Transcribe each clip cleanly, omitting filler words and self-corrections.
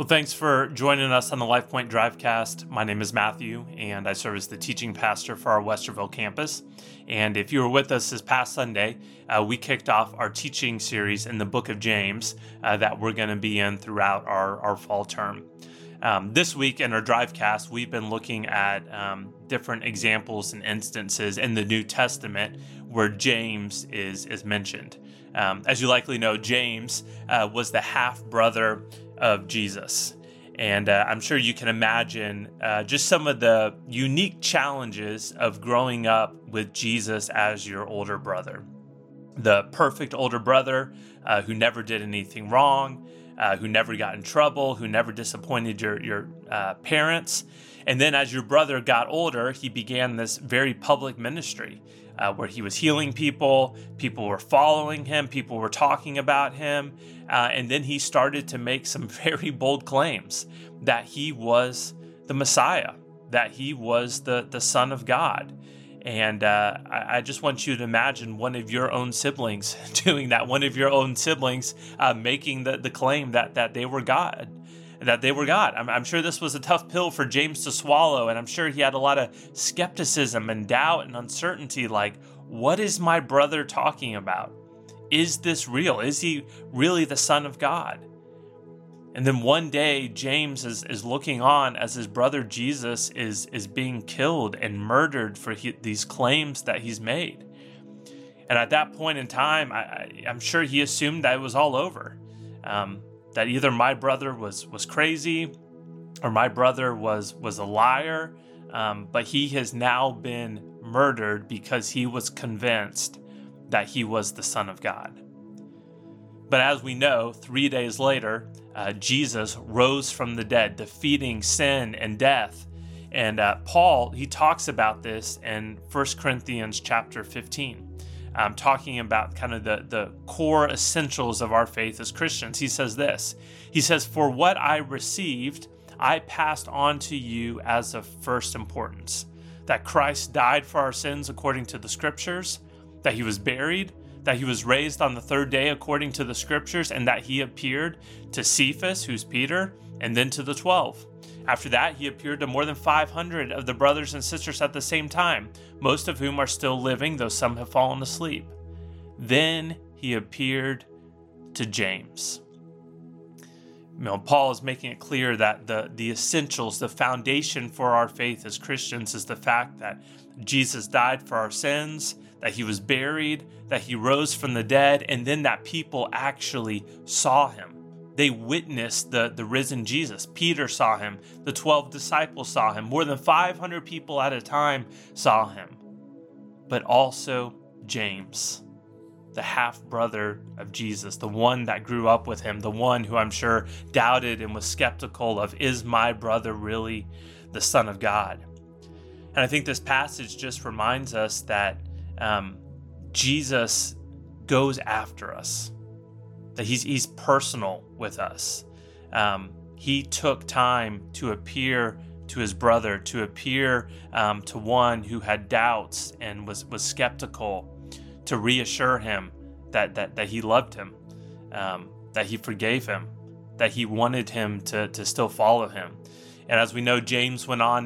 Well, thanks for joining us on the LifePoint Drivecast. My name is Matthew, and I serve as the teaching pastor for our Westerville campus. And if you were with us this past Sunday, we kicked off our teaching series in the book of James that we're going to be in throughout our fall term. This week in our Drivecast, we've been looking at different examples and instances in the New Testament where James is mentioned. As you likely know, James was the half-brother of Jesus. And I'm sure you can imagine just some of the unique challenges of growing up with Jesus as your older brother. The perfect older brother who never did anything wrong, who never got in trouble, who never disappointed your parents. And then as your brother got older, he began this very public ministry where he was healing people. People were following him. People were talking about him. And then he started to make some very bold claims that he was the Messiah, that he was the Son of God. And I just want you to imagine one of your own siblings doing that, one of your own siblings making the claim that they were God. I'm sure this was a tough pill for James to swallow, and I'm sure he had a lot of skepticism and doubt and uncertainty, like, what is my brother talking about? Is this real? Is he really the Son of God? And then one day, James is looking on as his brother Jesus is being killed and murdered for these claims that he's made. And at that point in time, I'm sure he assumed that it was all over. That either my brother was crazy or my brother was a liar, but he has now been murdered because he was convinced that he was the Son of God. But as we know, 3 days later, Jesus rose from the dead, defeating sin and death. And Paul, he talks about this in 1 Corinthians chapter 15. Talking about kind of the core essentials of our faith as Christians. He says this. He says, "For what I received, I passed on to you as of first importance, that Christ died for our sins according to the Scriptures, that he was buried, that he was raised on the third day according to the Scriptures, and that he appeared to Cephas, who's Peter, and then to the 12. After that, he appeared to more than 500 of the brothers and sisters at the same time, most of whom are still living, though some have fallen asleep. Then he appeared to James." Paul is making it clear that the essentials, the foundation for our faith as Christians is the fact that Jesus died for our sins, that he was buried, that he rose from the dead, and then that people actually saw him. They witnessed the risen Jesus. Peter saw him. The 12 disciples saw him. More than 500 people at a time saw him. But also James, the half-brother of Jesus, the one that grew up with him, the one who I'm sure doubted and was skeptical of, is my brother really the Son of God? And I think this passage just reminds us that Jesus goes after us, that he's personal with us. He took time to appear to his brother, to appear to one who had doubts and was skeptical, to reassure him that he loved him, that he forgave him, that he wanted him to still follow him. And as we know, James went on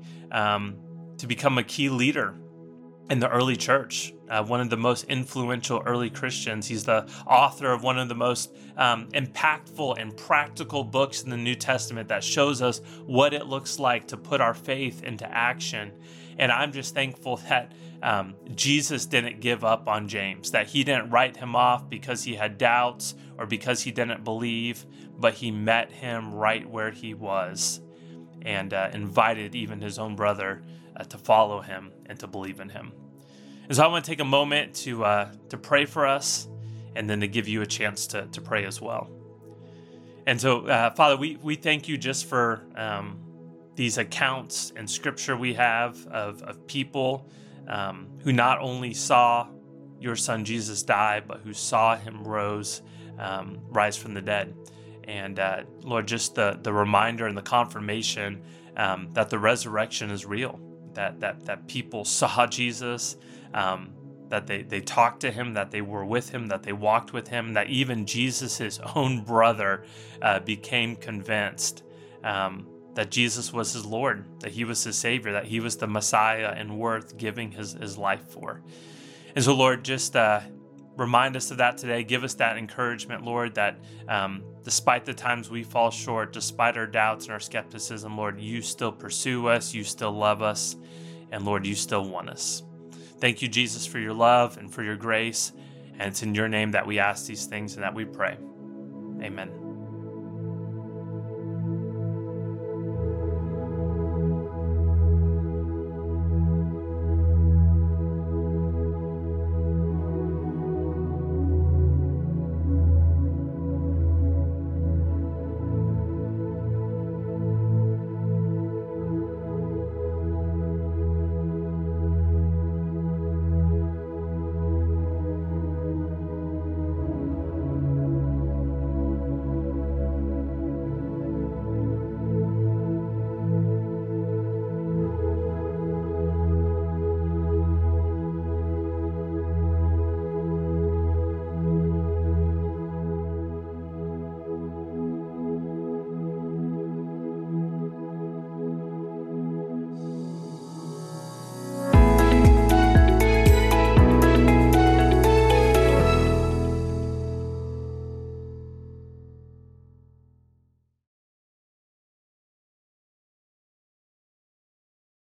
to become a key leader in the early church, one of the most influential early Christians. He's the author of one of the most impactful and practical books in the New Testament that shows us what it looks like to put our faith into action. And I'm just thankful that Jesus didn't give up on James, that he didn't write him off because he had doubts or because he didn't believe, but he met him right where he was and invited even his own brother to follow him and to believe in him. And so I want to take a moment to pray for us and then to give you a chance to pray as well. And so, Father, we thank you just for these accounts in Scripture we have of people who not only saw your son Jesus die, but who saw him rise from the dead. And Lord, just the reminder and the confirmation that the resurrection is real, that people saw Jesus, that they talked to him, that they were with him, that they walked with him, that even Jesus' own brother became convinced that Jesus was his Lord, that he was his Savior, that he was the Messiah and worth giving his life for. And so, Lord, just remind us of that today. Give us that encouragement, Lord, that despite the times we fall short, despite our doubts and our skepticism, Lord, you still pursue us, you still love us, and Lord, you still want us. Thank you, Jesus, for your love and for your grace. And it's in your name that we ask these things and that we pray. Amen.